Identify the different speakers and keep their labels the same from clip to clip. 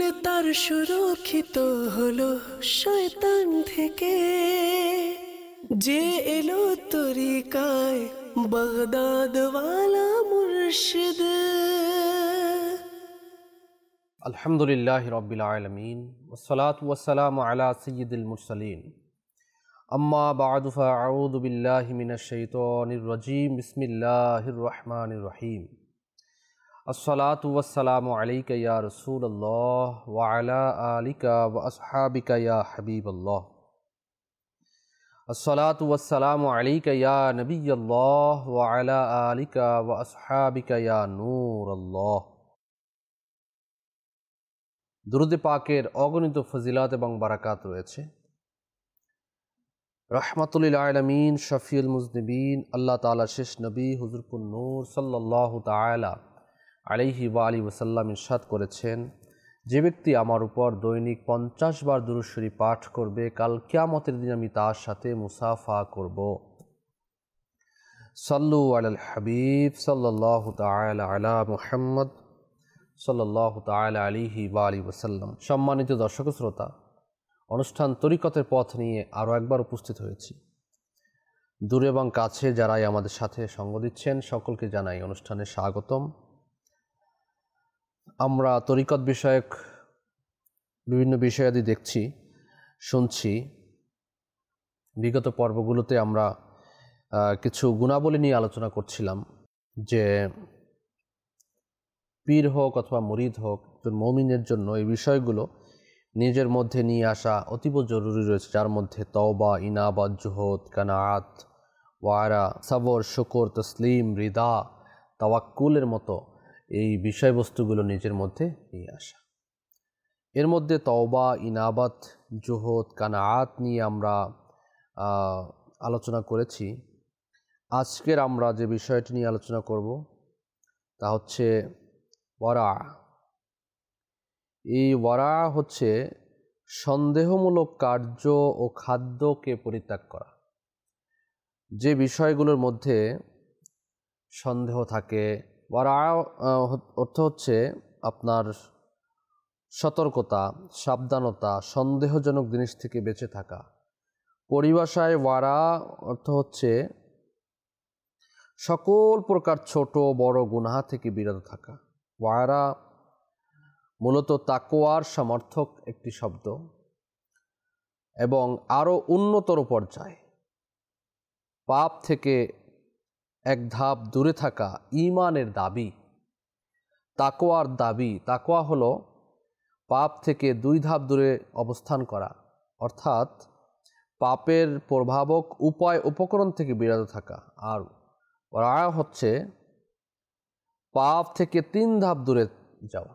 Speaker 1: তার সুরক্ষিত হলো শয়তান থেকে, যে এলো তরিকায় বাগদাদ ওয়ালা মুর্শিদ।
Speaker 2: আলহামদুলিল্লাহি রাব্বিল আলামিন ওয়াসসালাতু ওয়াসসালামু আলা সাইয়্যিদিল মুরসালিন। আম্মা বা'দু ফাআউযু বিল্লাহি মিনাশ শাইতানির রাজীম। বিসমিল্লাহির রহমানির রহিম। আসসালাতু ওয়াসসালামু আলাইকা ইয়া রাসূলুল্লাহ ওয়া আলা আলিকা ওয়া আসহাবিকা ইয়া হাবিবাল্লাহ। আসসালাতু ওয়াসসালামু আলাইকা ইয়া নবিয়্যাল্লাহ ওয়া আলা আলিকা ওয়া আসহাবিকা ইয়া নূরাল্লাহ। দুরূদে পাকের অগণিত ফজিলাত এবং বারাকাত রয়েছে। রাহমাতুল লিল আলামিন শফিউল মুজনিবিন আল্লাহ তাআলা শেষ নবী হুজুরপুর নূর সাল্লাল্লাহু তাআলা আলাইহি ওয়া আলিহি ওয়াসাল্লাম ইরশাদ করেছেন, যে ব্যক্তি আমার উপর দৈনিক 50 বার দুরূদ শরীফ পাঠ করবে, কাল কিয়ামতের দিন আমি তার সাথে মুসাফা করব। সাল্লু আলাল হাবিব সাল্লাল্লাহু তাআলা আলা মুহাম্মদ সাল্লাল্লাহু তাআলা আলাইহি ওয়া আলিহি ওয়াসাল্লাম। সম্মানিত দর্শক শ্রোতা, অনুষ্ঠান তরিকতের পথ নিয়ে আরও একবার উপস্থিত হয়েছি। দূরে এবং কাছে যারাই আমাদের সাথে সঙ্গ দিচ্ছেন সকলকে জানাই অনুষ্ঠানে স্বাগতম। আমরা তরিকত বিষয়ক বিভিন্ন বিষয়াদি দেখছি, শুনছি। বিগত পর্বগুলোতে আমরা কিছু গুণাবলী নিয়ে আলোচনা করছিলাম যে পীর হোক অথবা মুরিদ হোক, একজন মুমিনের জন্য এই বিষয়গুলো নিজের মধ্যে নিয়ে আসা অতীব জরুরি রয়েছে, যার মধ্যে তওবা, ইনাবাত, জুহদ, কানাআত, ওয়ারা, সবর, শুকর, তসলিম, রিদা, তাওয়াক্কুলের মতো এই বিষয়বস্তুগুলো নিজের মধ্যে নিয়ে আসা। এর মধ্যে তওবা, ইনাবাত, জুহদ, কানাআত নিয়ে আমরা আলোচনা করেছি। আজকের আমরা যে বিষয়টি নিয়ে আলোচনা করব তা হচ্ছে ওয়ারা। এই ওয়ারা হচ্ছে সন্দেহমূলক কার্য ও খাদ্যকে পরিত্যাগ করা। যে বিষয়গুলোর মধ্যে সন্দেহ থাকে, ওয়ারা অর্থ হচ্ছে আপনার সতর্কতা, সাবধানতা, সন্দেহজনক জিনিস থেকে বেঁচে থাকা। পরিভাষায় ওয়ারা অর্থ হচ্ছে সকল প্রকার ছোট বড় গুনাহ থেকে বিরত থাকা। ওয়ারা মূলত তাকওয়ার সমর্থক একটি শব্দ এবং আরও উন্নতর পর্যায়ে পাপ থেকে এক ধাপ দূরে থাকা ঈমানের দাবি, তাকওয়ার দাবি। তাকওয়া হলো পাপ থেকে 2 ধাপ দূরে অবস্থান করা, অর্থাৎ পাপের প্রভাবক উপকরণ থেকে বিরত থাকা। আর ওয়ারা হচ্ছে পাপ থেকে 3 ধাপ দূরে যাওয়া,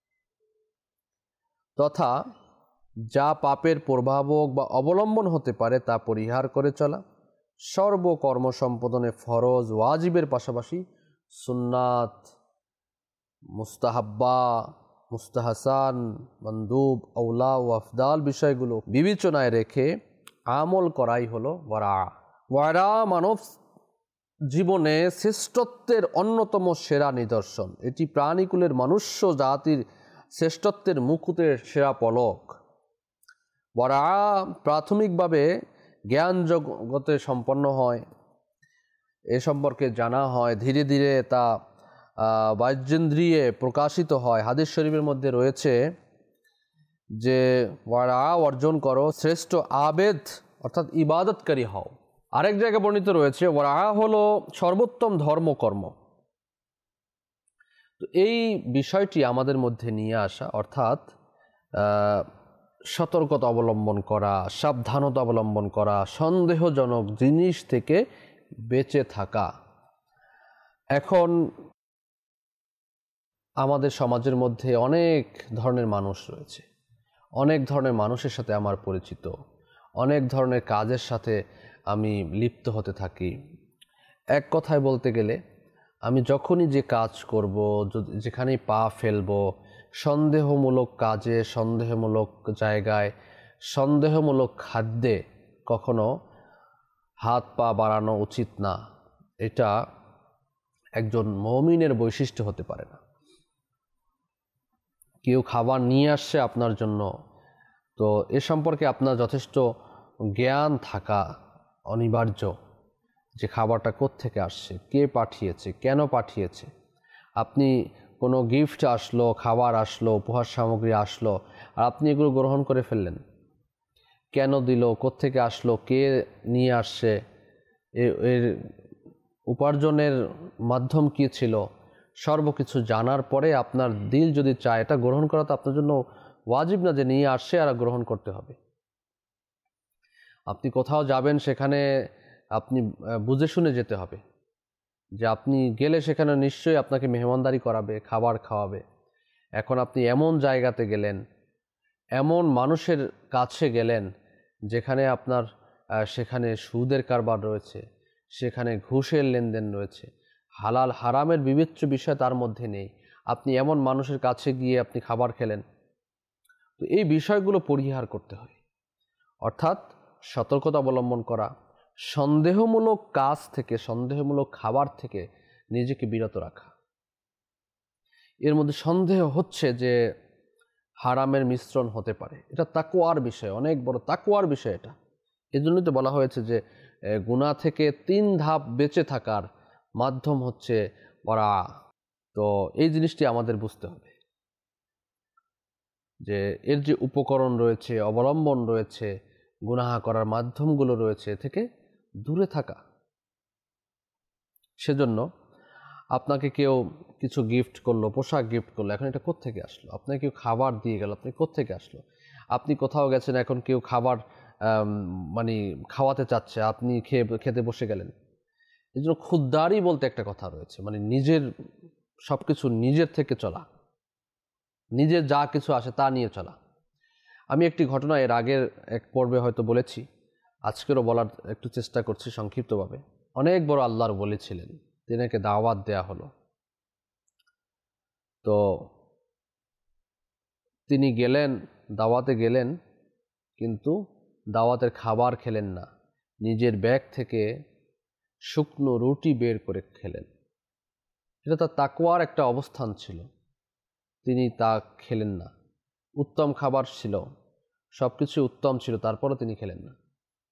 Speaker 2: তথা যা পাপের প্রভাবক বা অবলম্বন হতে পারে তা পরিহার করে চলা। সর্বকর্ম সম্পাদনে ফরজ ওয়াজিবের পাশাপাশি সুন্নাত, মুস্তাহাব্বা, মুস্তাহাসান, মন্দুব, আউলা ও আফদাল বিষয়গুলো বিবেচনায় রেখে আমল করাই হলো ওয়ারা। ওয়ারা মানব জীবনে শ্রেষ্ঠত্বের অন্যতম সেরা নিদর্শন। এটি প্রাণীকুলের মনুষ্য জাতির শ্রেষ্ঠত্বের মুকুটের সেরা পলক। ওয়ারা প্রাথমিকভাবে জ্ঞান জগতে সম্পন্ন হয়, এ সম্পর্কে জানা হয়, ধীরে ধীরে তা বাহ্যেন্দ্রিয়ে প্রকাশিত হয়। হাদিস শরীফের মধ্যে রয়েছে যে ওয়ারা অর্জন করো, শ্রেষ্ঠ আবেদ অর্থাৎ ইবাদতকারী হও। আরেক জায়গায় বর্ণিত রয়েছে ওয়ারা হলো সর্বোত্তম ধর্মকর্ম। তো এই বিষয়টি আমাদের মধ্যে নিয়ে আসা, অর্থাৎ সতর্কতা অবলম্বন করা, সাবধানতা অবলম্বন করা, সন্দেহজনক জিনিস থেকে বেঁচে থাকা। এখন আমাদের সমাজের মধ্যে অনেক ধরনের মানুষ রয়েছে, অনেক ধরনের মানুষের সাথে আমার পরিচিত, অনেক ধরনের কাজের সাথে আমি লিপ্ত হতে থাকি। এক কথায় বলতে গেলে আমি যখনই যে কাজ করব, যেখানেই পা ফেলব, সন্দেহমূলক কাজে, সন্দেহমূলক জায়গায়, সন্দেহমূলক খাদ্যে কখনো হাত পা বাড়ানো উচিত না। এটা একজন মুমিনের বৈশিষ্ট্য হতে পারে না। কেউ খাবার নিয়ে আসছে আপনার জন্য, তো এ সম্পর্কে আপনার যথেষ্ট জ্ঞান থাকা অনিবার্য, যে খাবারটা কোত্থেকে আসছে, কে পাঠিয়েছে, কেন পাঠিয়েছে। আপনি কোনো গিফট আসলো, খাবার আসলো, উপহার সামগ্রী আসলো, আর আপনি এগুলো গ্রহণ করে ফেললেন। কেন দিল, কোত্থেকে আসলো, কে নিয়ে আসছে, এর উপার্জনের মাধ্যম কী ছিল, সর্বকিছু জানার পরে আপনার দিল যদি চায় এটা গ্রহণ করা, তো আপনার জন্য ওয়াজিব না যে নিয়ে আসছে আর গ্রহণ করতে হবে। আপনি কোথাও যাবেন, সেখানে আপনি বুঝে শুনে যেতে হবে, যে আপনি গেলে সেখানে নিশ্চয়ই আপনাকে মেহমানদারি করাবে, খাবার খাওয়াবে। এখন আপনি এমন জায়গাতে গেলেন, এমন মানুষের কাছে গেলেন যেখানে আপনার সেখানে সুদের কারবার রয়েছে, সেখানে ঘুষের লেনদেন রয়েছে, হালাল হারামের বিবেচ্য বিষয় তার মধ্যে নেই। আপনি এমন মানুষের কাছে গিয়ে আপনি খাবার খেলেন, তো এই বিষয়গুলো পরিহার করতে হয়। অর্থাৎ সতর্কতা অবলম্বন করা, সন্দেহমূলক কাজ থেকে, সন্দেহমূলক খাবার থেকে নিজেকে বিরত রাখা। এর মধ্যে সন্দেহ হচ্ছে যে হারামের মিশ্রণ হতে পারে, এটা তাকওয়ার বিষয়, অনেক বড় তাকওয়ার বিষয় এটা। এজন্যই তো বলা হয়েছে যে গুনাহ থেকে 3 ধাপ বেঁচে থাকার মাধ্যম হচ্ছে ওরা। তো এই জিনিসটি আমাদের বুঝতে হবে যে এর যে উপকরণ রয়েছে, অবলম্বন রয়েছে, গুনাহ করার মাধ্যমগুলো রয়েছে, থেকে দূরে থাকা। সেজন্য আপনাকে কেউ কিছু গিফট করলো, পোশাক গিফট করলো, এখন এটা কোত্থেকে আসলো? আপনাকে কেউ খাবার দিয়ে গেল, আপনি কোত্থেকে আসলো? আপনি কোথাও গেছেন, এখন কেউ খাবার মানে খাওয়াতে চাচ্ছে, আপনি খেতে বসে গেলেন। এই জন্য খুদ্দারি বলতে একটা কথা রয়েছে, মানে নিজের সব কিছু নিজের থেকে চলা, নিজের যা কিছু আসে তা নিয়ে চলা। আমি একটি ঘটনা এর আগের এক পর্বে হয়তো বলেছি, আজকেরও বলার একটু চেষ্টা করছি সংক্ষিপ্তভাবে। অনেক বড় আল্লাহর ওলি ছিলেন, তিনাকে দাওয়াত দেয়া হলো। তো তিনি গেলেন, দাওয়াতে গেলেন, কিন্তু দাওয়াতের খাবার খেলেন না, নিজের ব্যাগ থেকে শুকনো রুটি বের করে খেলেন। এটা তার তাকওয়ার একটা অবস্থান ছিল, তিনি তা খেলেন না। উত্তম খাবার ছিল, সব কিছু উত্তম ছিল, তারপরও তিনি খেলেন না।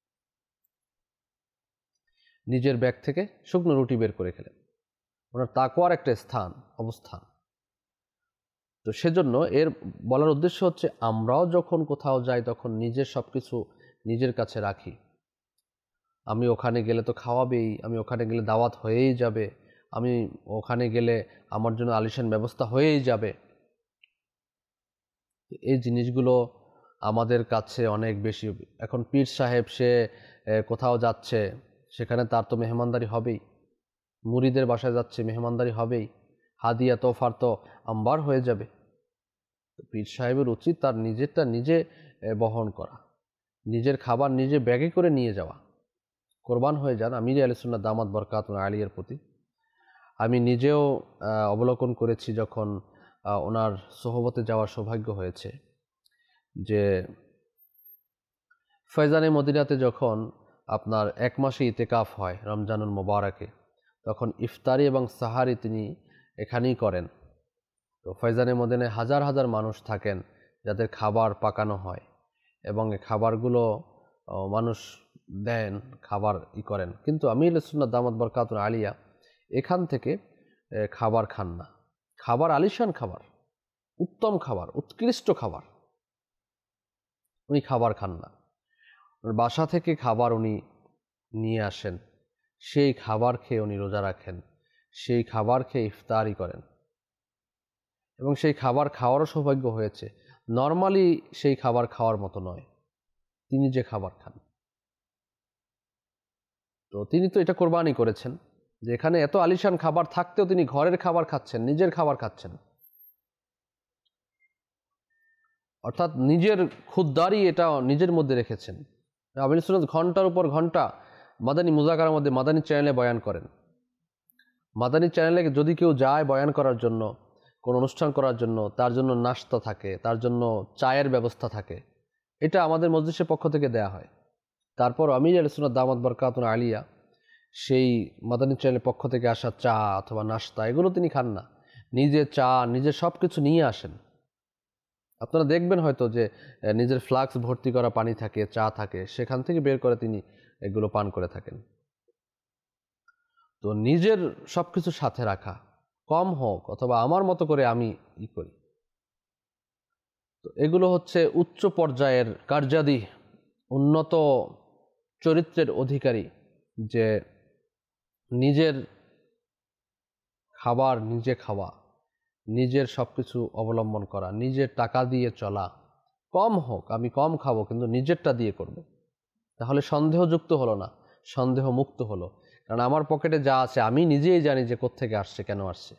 Speaker 2: নিজের ব্যাগ থেকে শুকনো রুটি বের করে খেলেন। ওনার তাকওয়ার একটা অবস্থান। তো সেজন্য এর বলার উদ্দেশ্য হচ্ছে, আমরাও যখন কোথাও যাই তখন নিজের সব কিছু নিজের কাছে রাখি। আমি ওখানে গেলে তো খাওয়াবেই, আমি ওখানে গেলে দাওয়াত হয়েই যাবে, আমি ওখানে গেলে আমার জন্য আলিশান ব্যবস্থা হয়েই যাবে। এই জিনিসগুলো আমাদের কাছে অনেক বেশি। এখন পীর সাহেব সে কোথাও যাচ্ছে, সেখানে তার তো মেহমানদারি হবেই, মুরিদের বাসায় যাচ্ছে, মেহমানদারি হবেই, হাদিয়া তোফার তো আম্বার হয়ে যাবে। পীর সাহেবের উচিত তার নিজেরটা নিজে বহন করা, নিজের খাবার নিজে ব্যাগে করে নিয়ে যাওয়া। কোরবান হয়ে যান আমির আহলে সুন্নাত দামাত বরকাতুহু আলিয়ার প্রতি। আমি নিজেও অবলোকন করেছি, যখন ওনার সোহবতে যাওয়ার সৌভাগ্য হয়েছে, যে ফয়জানে মদিনাতে যখন আপনার 1 মাসে ইতেকাফ হয় রমজানুল মোবারকে, তখন ইফতারি এবং সাহারি তিনি এখানেই করেন। তো ফয়জানে মদিনায় হাজার হাজার মানুষ থাকেন যাদের খাবার পাকানো হয়, এবং এই খাবারগুলো মানুষ দেন, খাবার করেন। কিন্তু আমির সুন্নাত দামাত বরকাতুহু আলিয়া এখান থেকে খাবার খান না। খাবার আলিশান খাবার, উত্তম খাবার, উৎকৃষ্ট খাবার, উনি খাবার খান না। বাসা থেকে খাবার উনি নিয়ে আসেন, সেই খাবার খেয়ে উনি রোজা রাখেন, সেই খাবার খেয়ে ইফতারি করেন, এবং সেই খাবার খাওয়ারও সৌভাগ্য হয়েছে। নর্মালি সেই খাবার খাওয়ার মতো নয়, তিনি যে খাবার খান। তো তিনি তো এটা কোরবানি করেছেন, যে এখানে এত আলিশান খাবার থাকতেও তিনি ঘরের খাবার খাচ্ছেন, নিজের খাবার খাচ্ছেন। অর্থাৎ নিজের খুদ্দারি এটা নিজের মধ্যে রেখেছেন। আমির সুন্নাত ঘন্টার উপর ঘন্টা মাদানী মুজাকারার মধ্যে মাদানী চ্যানেলে বয়ান করেন। মাদানী চ্যানেলে যদি কেউ যায় বয়ান করার জন্য, কোনো অনুষ্ঠান করার জন্য, তার জন্য নাস্তা থাকে, তার জন্য চায়ের ব্যবস্থা থাকে, এটা আমাদের মজলিসের পক্ষ থেকে দেয়া হয়। তারপর আমির আহলে সুন্নাত দামাত বরকাতুহু আলিয়া সেই মাদানী চ্যানেলের পক্ষ থেকে আসা চা অথবা নাস্তা এগুলো তিনি খান না, নিজে চা নিজে সব কিছু নিয়ে আসেন, আপনারা দেখবেন হয়তো যে নিজের ফ্লাক্স ভর্তি করা পানি থাকে, চা থাকে, সেখান থেকে বের করে তিনি এগুলো পান করে থাকেন। তো নিজের সব কিছু সাথে রাখা, কম হোক অথবা আমার মতো করে আমি করি, তো এগুলো হচ্ছে উচ্চ পর্যায়ের কার্যাদি, উন্নত চরিত্রের অধিকারী, যে নিজের খাবার নিজে খাওয়া, নিজের সব কিছু অবলম্বন করা, নিজের টাকা দিয়ে চলা, কম হোক আমি কম খাবো কিন্তু নিজেরটা দিয়ে করব। তাহলে সন্দেহযুক্ত হলো না, সন্দেহ মুক্ত হলো। কারণ আমার পকেটে যা আছে আমি নিজেই জানি যে কোত্থেকে আসছে, কেন আসছে।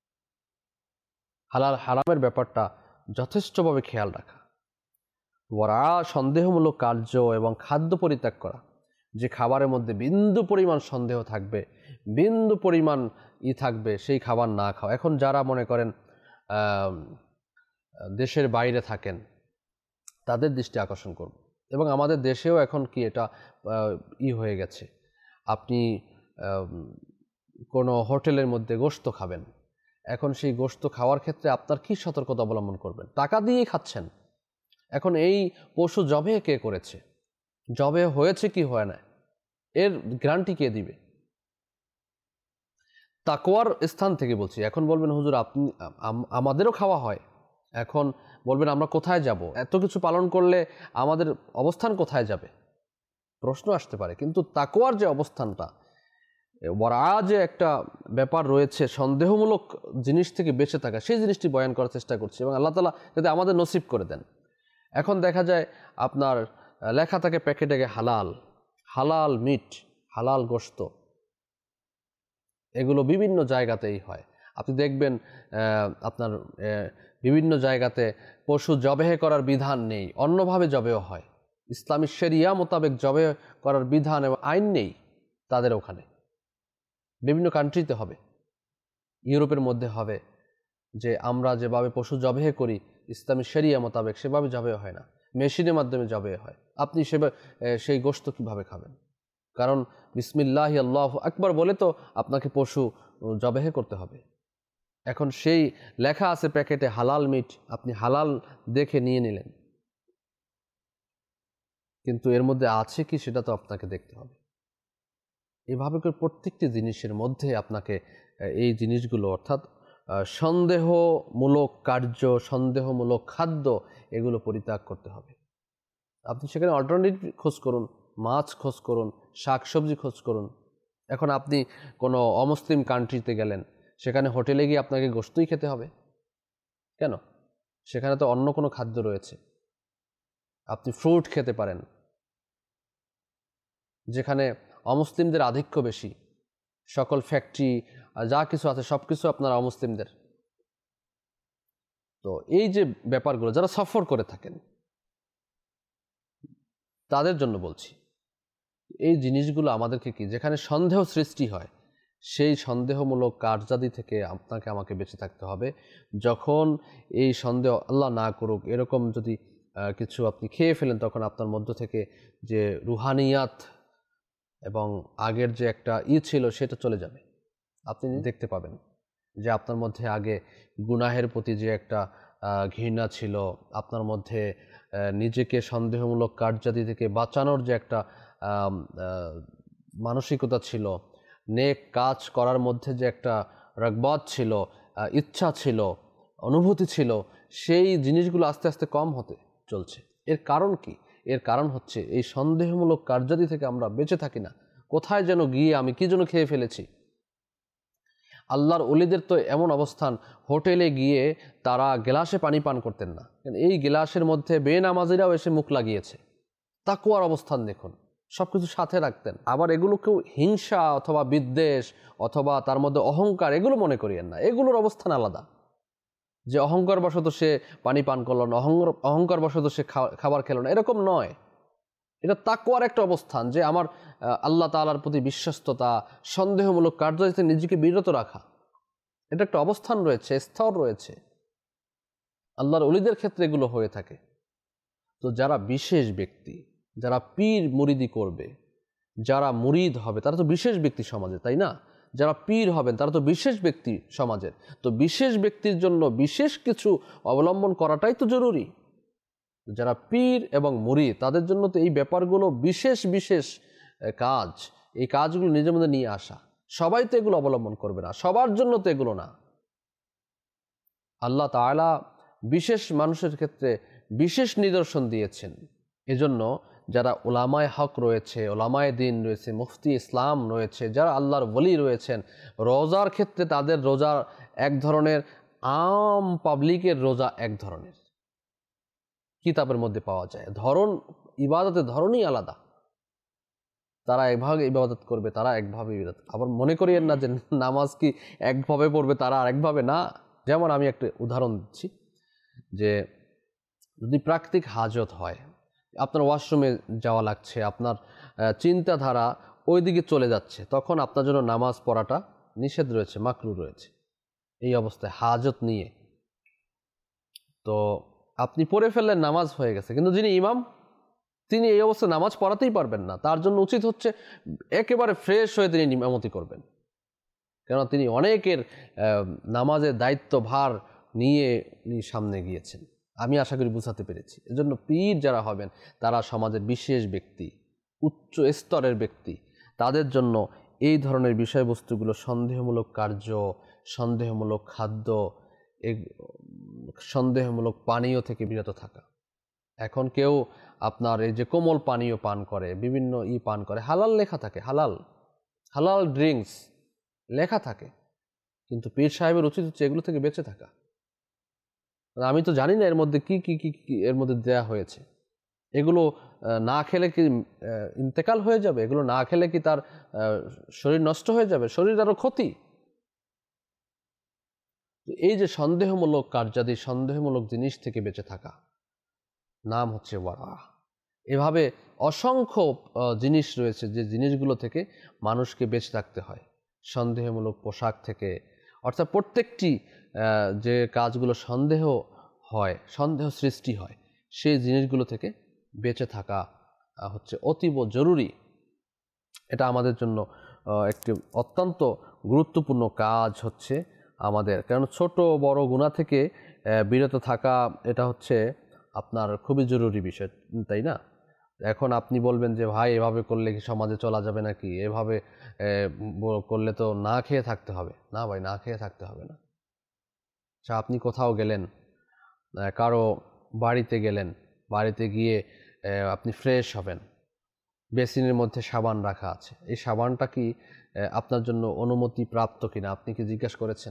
Speaker 2: হালাল হারামের ব্যাপারটা যথেষ্টভাবে খেয়াল রাখা, ওরা সন্দেহমূলক কার্য এবং খাদ্য পরিত্যাগ করা। যে খাবারের মধ্যে বিন্দু পরিমাণ সন্দেহ থাকবে, বিন্দু পরিমাণ থাকবে, সেই খাবার না খাওয়া। এখন যারা মনে করেন দেশের বাইরে থাকেন, তাদের দৃষ্টি আকর্ষণ করব। এবং আমাদের দেশেও এখন কি এটা হয়ে গেছে, আপনি কোনো হোটেলের মধ্যে গোশত খাবেন, এখন সেই গোশত খাওয়ার ক্ষেত্রে আপনার কি সতর্কতা অবলম্বন করবেন? টাকা দিয়েই খাচ্ছেন। এখন এই পশু জবে কে করেছে, জবে হয়েছে কি হয় না, এর গ্যারান্টি কে দিবে? তাকওয়ার স্থান থেকে বলছি। এখন বলবেন হুজুর আপনি, আমাদেরও খাওয়া হয়, এখন বলবেন আমরা কোথায় যাব, এত কিছু পালন করলে আমাদের অবস্থান কোথায় যাবে, প্রশ্ন আসতে পারে। কিন্তু তাকওয়ার যে অবস্থানটা, ওরা যে একটা ব্যাপার রয়েছে, সন্দেহমূলক জিনিস থেকে বেঁচে থাকা, সেই জিনিসটি বয়ান করার চেষ্টা করছি এবং আল্লাহ তাআলা যাতে আমাদের নসিব করে দেন। এখন দেখা যায় আপনার লেখা থাকে প্যাকেটে হালাল, হালাল মিট, হালাল গোশত, এগুলো বিভিন্ন জায়গাতেই হয়। আপনি দেখবেন আপনার বিভিন্ন জায়গাতে পশু জবেহ করার বিধান নেই, অন্যভাবে জবেহ হয়। ইসলামী শরিয়া মোতাবেক জবেহ করার বিধান এবং আইন নেই তাদের ওখানে। বিভিন্ন কান্ট্রিতে হবে, ইউরোপের মধ্যে হবে, যে আমরা যেভাবে পশু জবেহ করি ইসলামী শরিয়া মোতাবেক সেভাবে জবেহ হয় না, মেশিনের মাধ্যমে জবেহ হয়। আপনি সেই গোশত কীভাবে খাবেন? কারণ বিসমিল্লাহি আল্লাহু আকবার বলে তো আপনাকে পশু জবেহ করতে হবে। এখন সেই লেখা আছে প্যাকেটে হালাল মিট, আপনি হালাল দেখে নিয়ে নিলেন, কিন্তু এর মধ্যে আছে কি সেটা তো আপনাকে দেখতে হবে। এভাবে করে প্রত্যেকটি জিনিসের মধ্যে আপনাকে এই জিনিসগুলো, অর্থাৎ সন্দেহমূলক কার্য, সন্দেহমূলক খাদ্য, এগুলো পরিত্যাগ করতে হবে। আপনি সেখানে অল্টারনেটিভ খোঁজ করুন, মাছ খোঁজ করুন, শাকসবজি খোঁজ করুন। এখন আপনি কোনো অমুসলিম কান্ট্রিতে গেলেন, সেখানে হোটেলে গিয়ে আপনাকে গোশতই খেতে হবে কেন? সেখানে তো অন্য কোনো খাদ্য রয়েছে। আপনি ফ্রুট খেতে পারেন, যেখানে অমুসলিমদের আধিক্য বেশি, সকল ফ্যাক্টরি যা কিছু আছে সব কিছু আপনার অমুসলিমদের। তো এই যে ব্যাপারগুলো যারা সফর করে থাকেন তাদের জন্য বলছি, এই জিনিসগুলো আমাদেরকে কি, যেখানে সন্দেহ সৃষ্টি হয়, সেই সন্দেহমূলক কার্যাদি থেকে আপনাকে আমাকে বেঁচে থাকতে হবে। যখন এই সন্দেহ, আল্লাহ না করুক, এরকম যদি কিছু আপনি খেয়ে ফেলেন, তখন আপনার মধ্য থেকে যে রুহানিয়াত এবং আগের যে একটা ছিল সেটা চলে যাবে। আপনি দেখতে পাবেন যে আপনার মধ্যে আগে গুনাহের প্রতি যে একটা ঘৃণা ছিল, আপনার মধ্যে নিজেকে সন্দেহমূলক কার্যাদি থেকে বাঁচানোর যে একটা মানসিকতা ছিল, নেক কাজ করার মধ্যে যে একটা রাগবত ছিল, ইচ্ছা ছিল, অনুভূতি ছিল, সেই জিনিসগুলো আস্তে আস্তে কম হতে চলছে। এর কারণ কি? এর কারণ হচ্ছে এই সন্দেহমূলক কার্যাদি থেকে আমরা বেঁচে থাকি না। কোথায় যেন গিয়ে আমি কি যেন খেয়ে ফেলেছি। আল্লাহর ওলিদের তো এমন অবস্থান, হোটেলে গিয়ে তারা গ্লাসে পানি পান করতেন না, এই গ্লাসের মধ্যে বেনামাজিরাও এসে মুখ লাগিয়েছে। তাকওয়ার অবস্থান দেখুন, সব কিছু সাথে রাখতেন। আবার এগুলোকেও হিংসা অথবা বিদ্বেষ অথবা তার মধ্যে অহংকার, এগুলো মনে করিয়েন না। এগুলোর অবস্থান আলাদা, যে অহংকার বশত সে পানি পান করল না, অহংকার বশত সে খাবার খেল না, এরকম নয়। এটা তাকওয়ার একটা অবস্থান, যে আমার আল্লাহ তাআলার প্রতি বিশ্বস্ততা, সন্দেহমূলক কার্য থেকে নিজেকে বিরত রাখা, এটা একটা অবস্থান রয়েছে, স্তর রয়েছে। আল্লাহর ওলিদের ক্ষেত্রে এগুলো হয়ে থাকে। তো যারা বিশেষ ব্যক্তি, যারা পীর মুরিদি করবে, যারা মুরিদ হবে, তারা তো বিশেষ ব্যক্তি সমাজে, তাই না? যারা পীর হবেন তারা তো বিশেষ ব্যক্তি সমাজের, তো বিশেষ ব্যক্তির জন্য বিশেষ কিছু অবলম্বন করাটাই তো জরুরি। যারা পীর এবং মুরিদ তাদের জন্য তো এই ব্যাপারগুলো বিশেষ বিশেষ কাজ, এই কাজগুলো নিজের মধ্যে নিয়ে আসা। সবাই তো এগুলো অবলম্বন করবে না, সবার জন্য তো এগুলো না। আল্লাহ তাআলা বিশেষ মানুষের ক্ষেত্রে বিশেষ নিদর্শন দিয়েছেন। এজন্য যারা উলামায়ে হক রয়েছে, উলামায়ে দ্বীন রয়েছে, মুফতি ইসলাম রয়েছে, যারা আল্লাহর ওলি রয়েছেন, রোজার ক্ষেত্রে তাদের রোজা এক ধরনের, আম পাবলিকের রোজা এক ধরনের, কিতাবের মধ্যে পাওয়া যায়। ধরন, ইবাদতের ধরনই আলাদা। তারা একভাবে ইবাদত করবে, তারা একভাবে ইবাদত। আবার মনে করিয়েন না যে নামাজ কি একভাবে পড়বে তারা আরেকভাবে, না। যেমন আমি একটা উদাহরণ দিচ্ছি, যে যদি প্রাকৃতিক হাজত হয়, আপনার ওয়াশরুমে যাওয়া লাগছে, আপনার চিন্তাধারা ওই দিকে চলে যাচ্ছে, তখন আপনার জন্য নামাজ পড়াটা নিষেধ রয়েছে, মাকরু রয়েছে। এই অবস্থায় হাজত নিয়ে তো আপনি পড়ে ফেললেন, নামাজ হয়ে গেছে, কিন্তু যিনি ইমাম তিনি এই অবস্থায় নামাজ পড়াতেই পারবেন না। তার জন্য উচিত হচ্ছে একেবারে ফ্রেশ হয়ে তিনি ইমামতি করবেন, কেন তিনি অনেকের নামাজের দায়িত্ব ভার নিয়ে সামনে গিয়েছেন। আমি আশা করি বুঝাতে পেরেছি। এজন্য পীর যারা হবেন তারা সমাজের বিশেষ ব্যক্তি, উচ্চ স্তরের ব্যক্তি। তাদের জন্য এই ধরনের বিষয়বস্তুগুলো, সন্দেহমূলক কার্য, সন্দেহমূলক খাদ্য, সন্দেহমূলক পানীয় থেকে বিরত থাকা। এখন কেউ আপনার এই যে কোমল পানীয় পান করে, বিভিন্ন পান করে, হালাল লেখা থাকে, হালাল হালাল ড্রিঙ্কস লেখা থাকে, কিন্তু পীর সাহেবের উচিত হচ্ছে এগুলো থেকে বেঁচে থাকা। আমি তো জানি না এর মধ্যে কি কি কি কি এর মধ্যে দেয়া হয়েছে। এগুলো না খেলে কি ইন্তেকাল হয়ে যাবে? এগুলো না খেলে কি তার শরীর নষ্ট হয়ে যাবে? শরীর আরও ক্ষতি। এই যে সন্দেহমূলক কার্যাদি, সন্দেহমূলক জিনিস থেকে বেঁচে থাকা, নাম হচ্ছে ওয়ারা। এভাবে অসংখ্য জিনিস রয়েছে যে জিনিসগুলো থেকে মানুষকে বেঁচে থাকতে হয়। সন্দেহমূলক পোশাক থেকে, অর্থাৎ প্রত্যেকটি যে কাজগুলো সন্দেহ হয়, সন্দেহ সৃষ্টি হয়, সেই জিনিসগুলো থেকে বেঁচে থাকা হচ্ছে অতীব জরুরি। এটা আমাদের জন্য একটি অত্যন্ত গুরুত্বপূর্ণ কাজ হচ্ছে আমাদের, কারণ ছোট বড় গুনাহ থেকে বিরত থাকা এটা হচ্ছে আপনার খুবই জরুরি বিষয়, তাই না? এখন আপনি বলবেন যে ভাই এভাবে করলে কি সমাজে চলা যাবে নাকি, এভাবে করলে তো না খেয়ে থাকতে হবে। না ভাই, না খেয়ে থাকতে হবে না। আচ্ছা, আপনি কোথাও গেলেন, কারো বাড়িতে গেলেন, বাড়িতে গিয়ে আপনি ফ্রেশ হবেন, বেসিনের মধ্যে সাবান রাখা আছে, এই সাবানটা কি আপনার জন্য অনুমতি প্রাপ্ত কিনা আপনি কি জিজ্ঞাসা করেছেন?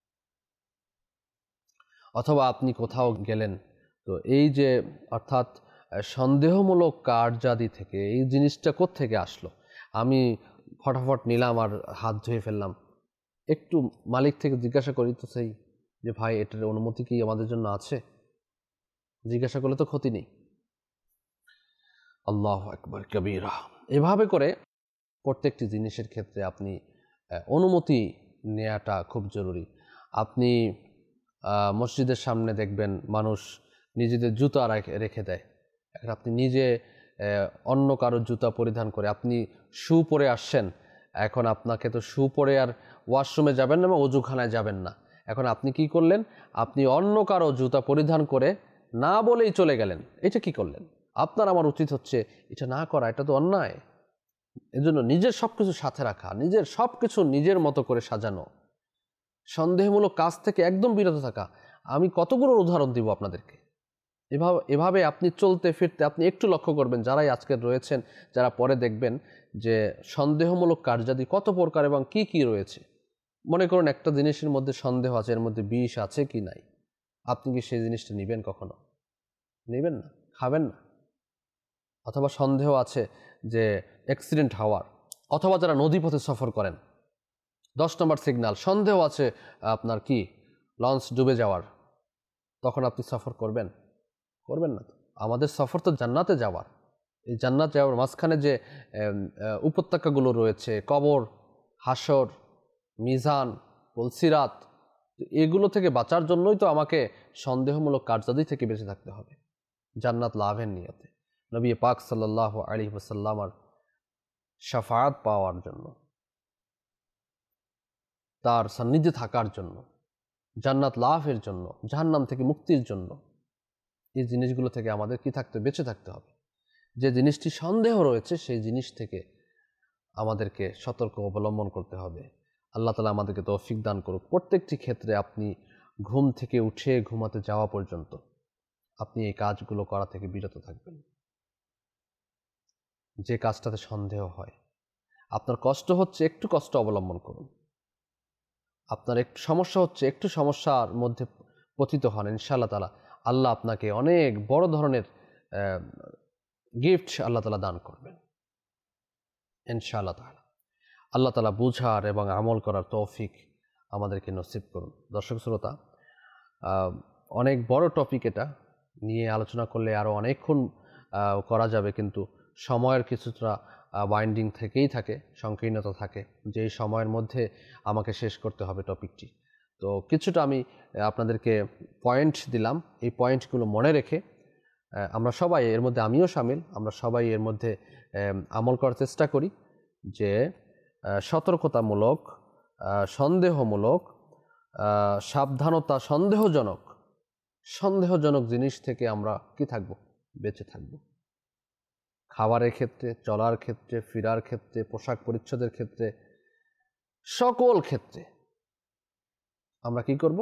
Speaker 2: অথবা আপনি কোথাও গেলেন, তো এই যে অর্থাৎ সন্দেহমূলক কার্যাদি থেকে এই জিনিসটা কোত্থেকে আসলো, আমি ফটাফট নিলাম আর হাত ধুয়ে ফেললাম, একটু মালিক থেকে জিজ্ঞাসা করি তো সেই, যে ভাই এটার অনুমতি কি আমাদের জন্য আছে? জিজ্ঞাসা করলে তো ক্ষতি নেই। আল্লাহু আকবার কবীরা। এভাবে করে প্রত্যেকটি জিনিসের ক্ষেত্রে আপনি অনুমতি নেওয়াটা খুব জরুরি। আপনি মসজিদের সামনে দেখবেন মানুষ নিজেদের জুতা রেখে দেয়। আপনি নিজে অন্য কারোর জুতা পরিধান করে আপনি শু পরে আসছেন, এখন আপনাকে তো শু পরে আর ওয়াশরুমে যাবেন না বা অজুখানায় যাবেন না। এখন আপনি কি করলেন? আপনি অন্য কারো জুতা পরিধান করে না বলেই চলে গেলেন। এটা কি করলেন? আপনার আমার উচিত হচ্ছে এটা না করা, এটা তো অন্যায়। এজন্য নিজের সব কিছু সাথে রাখা, নিজের সব কিছু নিজের মতো করে সাজানো, সন্দেহমূলক কাজ থেকে একদম বিরত থাকা। আমি কতগুলো উদাহরণ দিব আপনাদেরকে। এভাবে আপনি চলতে ফিরতে আপনি একটু লক্ষ্য করবেন, যারাই আজকের রয়েছেন, যারা পরে দেখবেন যে সন্দেহমূলক কার্যাদি কত প্রকার এবং কি কি রয়েছে। মনে করুন একটা জিনিসের মধ্যে সন্দেহ আছে, এর মধ্যে বিষ আছে কি নাই, আপনি কি সেই জিনিসটা নেবেন? কখনো নেবেন না, খাবেন না। অথবা সন্দেহ আছে যে অ্যাক্সিডেন্ট হওয়ার, অথবা যারা নদীপথে সফর করেন, 10 নম্বর সিগন্যাল, সন্দেহ আছে আপনার কি লঞ্চ ডুবে যাওয়ার, তখন আপনি সফর করবেন? করবেন না। আমাদের সফর তো জান্নাতে যাওয়ার। এই জান্নাত যাওয়ার মাঝখানে যে উপত্যকাগুলো রয়েছে, কবর, হাসর, মিজান, পুলসিরাত, এগুলো থেকে বাঁচার জন্যই তো আমাকে সন্দেহমূলক কার্যাদি থেকে বেঁচে থাকতে হবে, জান্নাত লাভের নিয়তে, নবী পাক সাল্লাল্লাহু আলাইহি ওয়াসাল্লামের শাফাআত পাওয়ার জন্য। তার সান্নিধ্যে থাকার জন্য, জান্নাত লাভের জন্য, জাহান্নাম থেকে মুক্তির জন্য। এই জিনিসগুলো থেকে আমাদের কি থাকতে, বেঁচে থাকতে হবে। যে জিনিসটি সন্দেহ রয়েছে সেই জিনিস থেকে আমাদেরকে সতর্ক অবলম্বন করতে হবে। আল্লাহ তাআলা আমাদেরকে তৌফিক দান করুক। প্রত্যেকটি ক্ষেত্রে আপনি ঘুম থেকে উঠে ঘুমাতে যাওয়া পর্যন্ত আপনি এই কাজগুলো করা থেকে বিরত থাকবেন। যে কাজটাতে সন্দেহ হয়, আপনার কষ্ট হচ্ছে, একটু কষ্ট অবলম্বন করুন। আপনার একটু সমস্যা হচ্ছে, একটু সমস্যার মধ্যে পতিত হন, ইনশাআল্লাহ তাআলা আল্লাহ আপনাকে অনেক বড় ধরনের গিফট আল্লাহ তাআলা দান করবেন ইনশাআল্লাহ তাআলা। আল্লাহ তাআলা বুঝার এবং আমল করার তৌফিক আমাদেরকে নসিব করুন। দর্শক শ্রোতা, অনেক বড় টপিক, এটা নিয়ে আলোচনা করলে আরও অনেকক্ষণ করা যাবে, কিন্তু সময়ের কিছুটা বাইন্ডিং থেকেই থাকে, সংকীর্ণতা থাকে, যে এই সময়ের মধ্যে আমাকে শেষ করতে হবে টপিকটি। তো কিছুটা আমি আপনাদেরকে পয়েন্ট দিলাম, এই পয়েন্টগুলো মনে রেখে আমরা সবাই, এর মধ্যে আমিও শামিল, আমরা সবাই এর মধ্যে আমল করার চেষ্টা করি যে সতর্কতামূলক, সন্দেহমূলক, সাবধানতা, সন্দেহজনক জিনিস থেকে আমরা কি থাকব, বেঁচে থাকব। খাবারের ক্ষেত্রে, চলার ক্ষেত্রে, ফিরার ক্ষেত্রে, পোশাক পরিচ্ছদের ক্ষেত্রে, সকল ক্ষেত্রে আমরা কি করব,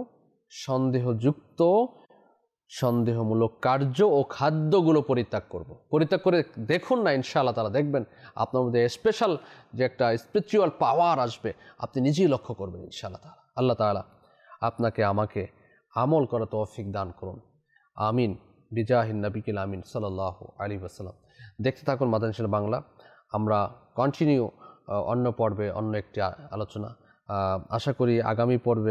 Speaker 2: সন্দেহমূলক কার্য ও খাদ্যগুলো পরিত্যাগ করব। পরিত্যাগ করে দেখুন না, ইনশাআল্লাহ তাআলা দেখবেন আপনার মধ্যে স্পেশাল যে একটা স্পিরিচুয়াল পাওয়ার আসবে, আপনি নিজেই লক্ষ্য করবেন ইনশাআল্লাহ তাআলা। আল্লাহ তাআলা আপনাকে আমাকে আমল করা তৌফিক দান করুন, আমিন, বিজাহিন নবিকিল আমিন সাল্লাল্লাহু আলাইহি ওয়াসাল্লাম। দেখতে থাকুন মাদানী চ্যানেল বাংলা। আমরা কন্টিনিউ অন্য পর্বে অন্য একটি আলোচনা, আশা করি আগামী পর্বে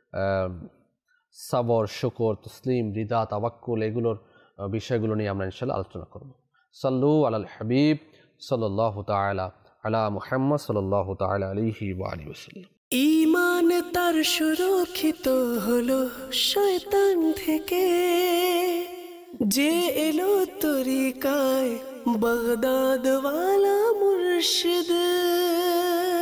Speaker 2: সাবর, শুকর, তসলিম, রিদা, তাওয়াক্কুল, এগুলোর বিষয়গুলো নিয়ে আমরা ইনশাআল্লাহ আলোচনা করব। সাল্লু আলাল হাবিব সাল্লাল্লাহু তাআলা আলা মুহাম্মদ সাল্লাল্লাহু তাআলা আলাইহি ওয়া আলিহি ওয়াসাল্লাম।
Speaker 1: ঈমান তার সুরক্ষিত হলো শয়তান থেকে, যে এলো তরিকায় বাগদাদ ওয়ালা মুর্শিদ।